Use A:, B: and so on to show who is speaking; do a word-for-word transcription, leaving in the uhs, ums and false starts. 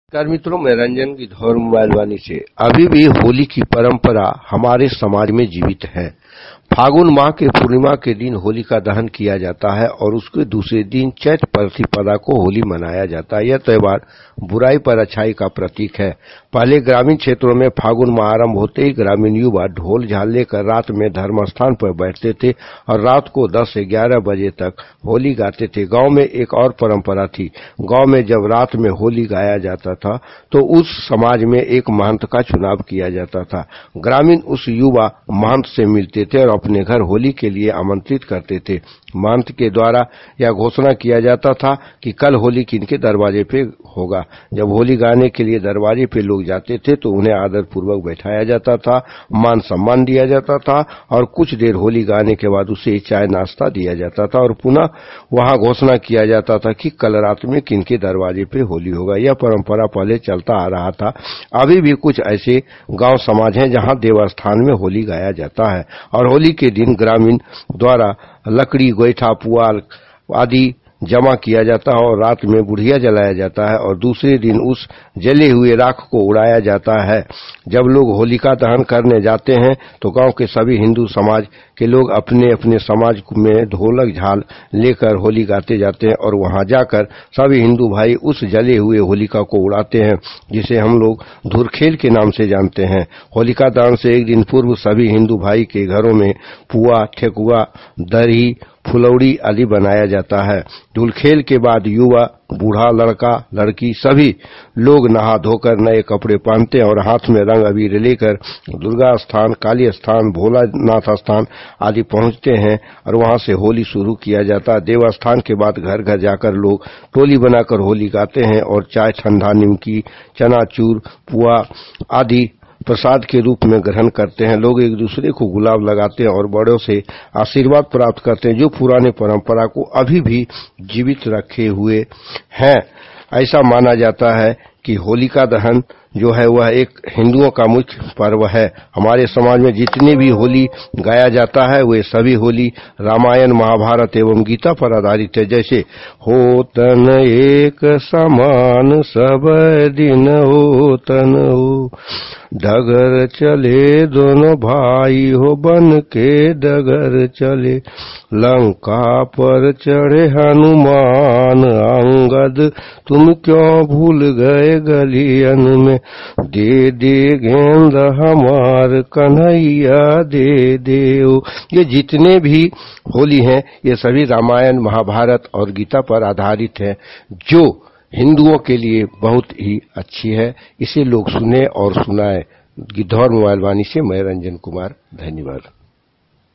A: नमस्कार मित्रों, मैं रंजन गिद्धौर मोबाइल वाणी से। अभी भी होली की परंपरा हमारे समाज में जीवित है। फागुन माह के पूर्णिमा के दिन होली का दहन किया जाता है और उसके दूसरे दिन चैत प्रतिपदा को होली मनाया जाता है। यह त्योहार बुराई पर अच्छाई का प्रतीक है। पहले ग्रामीण क्षेत्रों में फागुन माह आरंभ होते ही ग्रामीण युवा ढोल झाल लेकर रात में धर्म स्थान पर बैठते थे और रात को दस से ग्यारह बजे तक होली गाते थे। गांव में एक और परंपरा थी। गांव में जब रात में होली गाया जाता था तो उस समाज में एक महंत का चुनाव किया जाता था। ग्रामीण उस युवा महंत से मिलते थे और अपने घर होली के लिए आमंत्रित करते थे। महंत के द्वारा यह घोषणा किया जाता था कि कल होली किनके दरवाजे पे होगा। जब होली गाने के लिए दरवाजे पे लोग जाते थे तो उन्हें आदर पूर्वक बैठाया जाता था, मान सम्मान दिया जाता था और कुछ देर होली गाने के बाद उसे चाय नाश्ता दिया जाता था और पुनः वहां घोषणा किया जाता था कि कल रात में किनके दरवाजे पे होली होगा। यह परंपरा पहले चलता आ रहा था। अभी भी कुछ ऐसे गांव समाज हैं जहां देवस्थान में होली गाया जाता है और होली के दिन ग्रामीण द्वारा लकड़ी, गोईठा, पुआल आदि जमा किया जाता है और रात में बुढ़िया जलाया जाता है और दूसरे दिन उस जले हुए राख को उड़ाया जाता है। जब लोग होलिका दहन करने जाते हैं तो गांव के सभी हिंदू समाज के लोग अपने अपने समाज में ढोलक झाल लेकर होली गाते जाते हैं और वहां जाकर सभी हिंदू भाई उस जले हुए होलिका को उड़ाते हैं, जिसे हम लोग धुरखेल के नाम से जानते हैं। होलिका दहन से एक दिन पूर्व सभी हिंदू भाई के घरों में पुआ, ठेकुआ, दही, फुलौड़ी आदि बनाया जाता है। धुलखेल के बाद युवा, बूढ़ा, लड़का, लड़की सभी लोग नहा धोकर नए कपड़े पहनते हैं और हाथ में रंग अबीर लेकर दुर्गा स्थान, काली स्थान, भोलानाथ स्थान आदि पहुंचते हैं और वहां से होली शुरू किया जाता है। देवस्थान के बाद घर घर जाकर लोग टोली बनाकर होली गाते हैं और चाय, ठंडा, निमकी, चनाचूर, पुआ आदि प्रसाद के रूप में ग्रहण करते हैं। लोग एक दूसरे को गुलाब लगाते हैं और बड़ों से आशीर्वाद प्राप्त करते हैं, जो पुराने परंपरा को अभी भी जीवित रखे हुए हैं। ऐसा माना जाता है कि होलिका दहन जो है वह एक हिंदुओं का मुख्य पर्व है। हमारे समाज में जितनी भी होली गाया जाता है वे सभी होली रामायण, महाभारत एवं गीता पर आधारित है। जैसे होतन एक समान सब दिन होतन हो, डगर चले दोनों भाई हो बन के डगर चले, लंका पर चढ़े हनुमान अंगद तुम क्यों भूल गए गलियन में, दे दे गेंद हमार कन्हैया दे देओ। ये जितने भी होली हैं ये सभी रामायण, महाभारत और गीता पर आधारित है, जो हिंदुओं के लिए बहुत ही अच्छी है। इसे लोग सुने और सुनाए। गिद्धौर मोबाइल वाणी से मैं रंजन कुमार, धन्यवाद।